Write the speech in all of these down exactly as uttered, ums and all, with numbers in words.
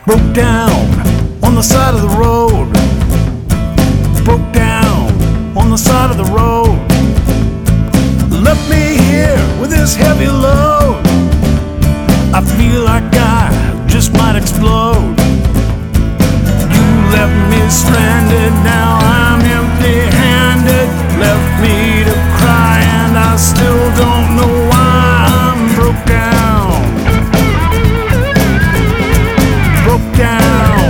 Broke down on the side of the road. Broke down on the side of the road. Left me here with this heavy load. I feel like I just might explode. You left me stranded, now I'm empty-handed. Left me to cry and I still don't know why I'm broke down. Broke down.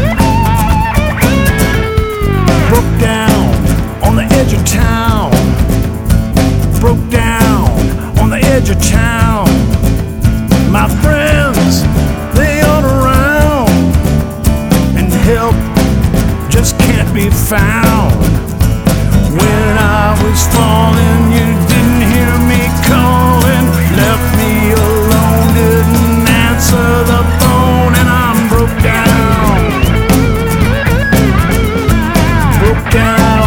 Broke down on the edge of town. Broke down on the edge of town. My friends, they aren't around, and help just can't be found. When I was falling, you didn't hear me calling. Left me alone, didn't answer the phone, and I'm broke down. Broke down.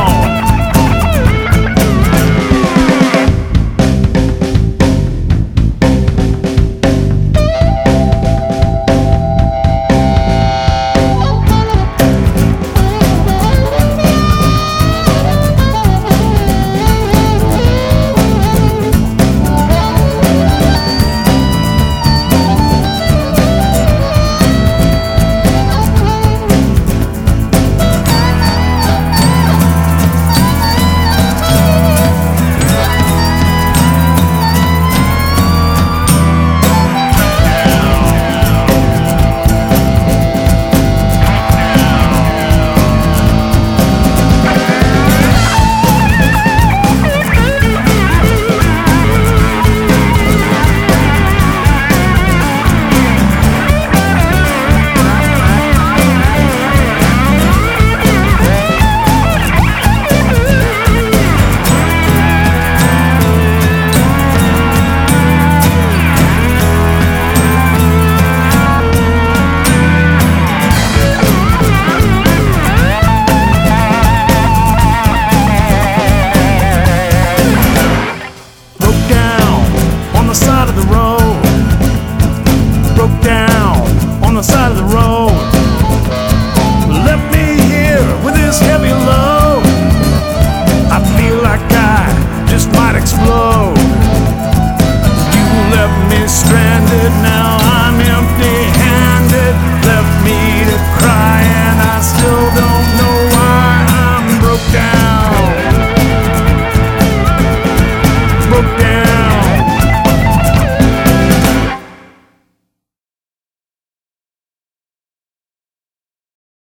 Broke down on the side of the road. Left me here with this heavy load. I feel like I just might explode. You left me stranded, now